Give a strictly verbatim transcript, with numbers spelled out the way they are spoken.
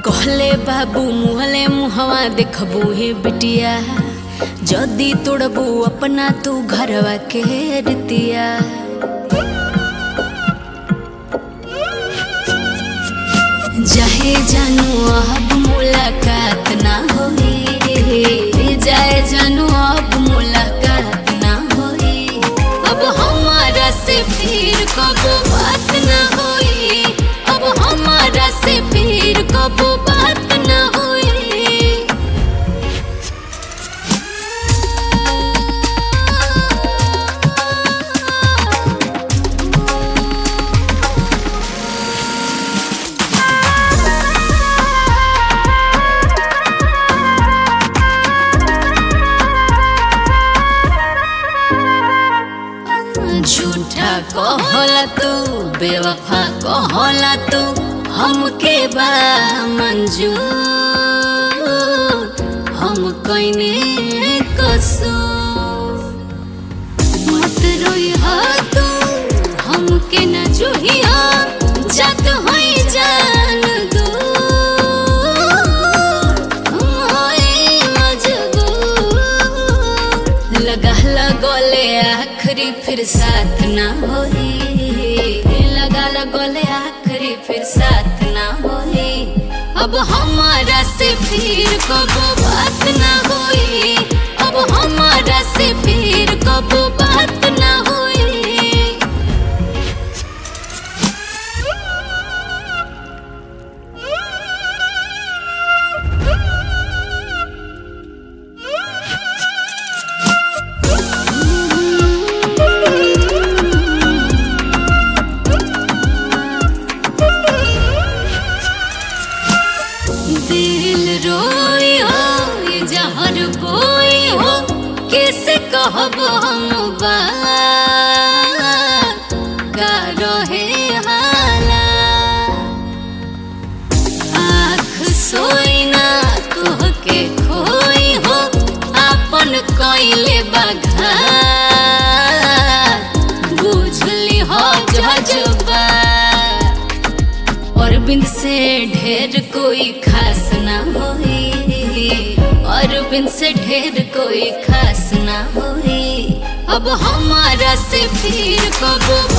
कहले बाबू मुहले मुहवा देखबू हे बिटिया, जदी तोड़बू अपना तू घरवा के रितिया। जाहे जानू अब मुलाकात ना होई, जाए जानू अब मुलाकात ना होई। अब हमारा से फिर कबो बात ना होई, अब हमारा से फिर कबो बात ना होई। झूठा कहला तू, बेवफा कहला तू, हमके बा मंजूर, हम कइने कसूर। मत रोइहा तू, हमके न जोहिया, जात होई जान दूर, हम होई मजबूर। लगा लगोले आखिरी फिर साथ ना होई, लगा लगोले आखिरी फिर साथ ना होई। अब हमारा से फिर कबो बात ना होई, अब हमारा से फिर कबो बात ना होई। दिल रोई हो जहर बोई हो, कैसे कहब हम बात का रहे हाला। आँख सोई ना तोहके खोई हो, आपन कइले बघात, बुझली हो जज्बा। अरविंद से ढेर कोई खास ना होई, अरविंद से ढेर कोई खास ना होई। अब हमारा से फिर कबो